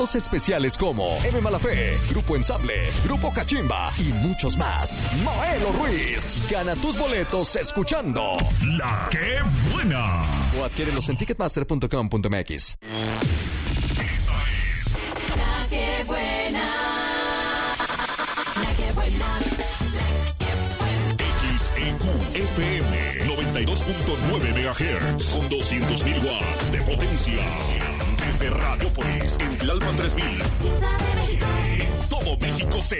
especiales como M. Malafé, Grupo Ensamble, Grupo Cachimba y muchos más. Maelo Ruiz, gana tus boletos escuchando La Que Buena. O adquiérelos en ticketmaster.com.mx. Esta es La Que Buena. La Que Buena. XEQ FM 92.9 MHz con 200.000 watts de potencia. Desde Radiopolis en Tlalpan 3000. Ciudad de México. Todo México se